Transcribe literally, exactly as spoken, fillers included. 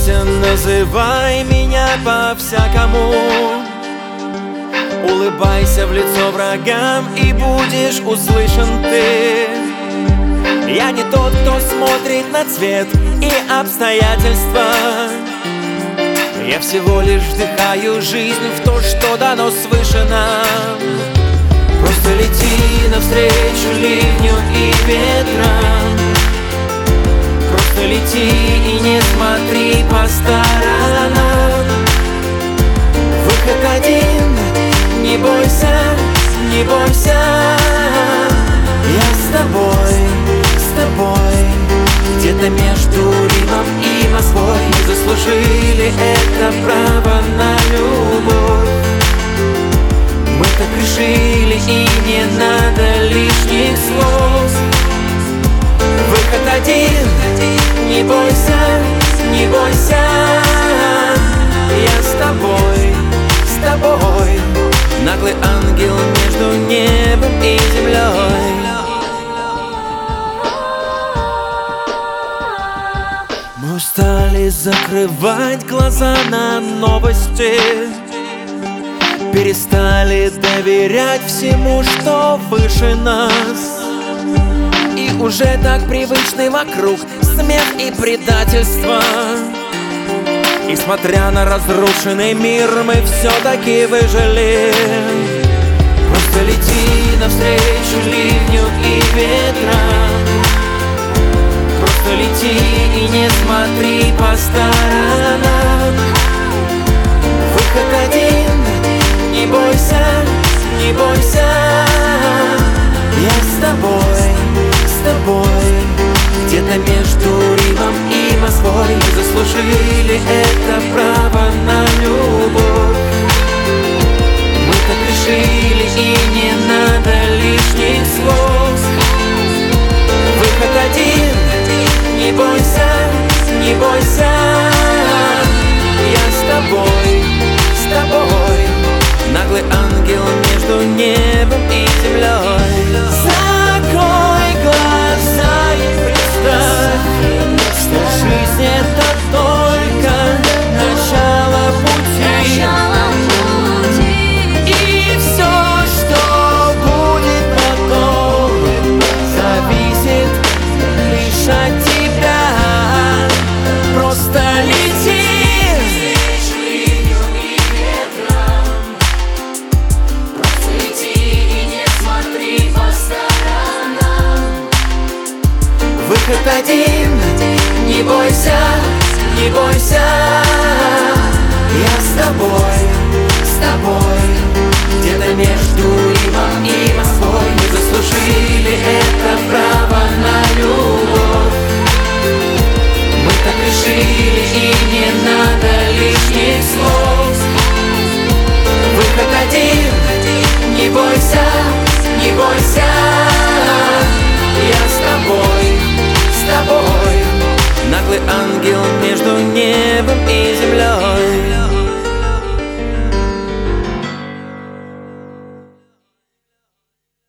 смейся, называй меня по-всякому. Улыбайся в лицо врагам, и будешь услышан ты. Я не тот, кто смотрит на цвет и обстоятельства. Я всего лишь вдыхаю жизнь в то, что дано свыше нам. Просто лети навстречу ливню и ветрам. Просто лети и не смотри по сторонам. Выход один, не бойся, не бойся. Я с тобой, с тобой. Где-то между Римом и Москвой мы заслужили это право на любовь. Мы так решили, и не надо лишних слов. Выход один, не бойся, не бойся. Я с тобой, с тобой. Наглый ангел между небом и землей. Мы устали закрывать глаза на новости, перестали доверять всему, что выше нас. И уже так привычны вокруг смех и предательство. И смотря на разрушенный мир, мы все-таки выжили. Просто лети навстречу ливню и ветрам. Просто лети и не смотри по сторонам. Выход один, не бойся, не бойся. Я с тобой, с тобой. Где-то между Римом и Москвой мы заслужили это право на любовь. Мы так решили, и не надо лишних слов. Выход один, не бойся, не бойся. Я с тобой, с тобой. Наглый ангел между небом и землей. Закрой глаза и представь, что жизнь это только начало пути. И все, что будет потом, зависит лишь от тебя. Просто лети. Выход один, не бойся, не бойся. Я с тобой, с тобой. Где-то между Римом и Москвой мы заслужили это право на любовь.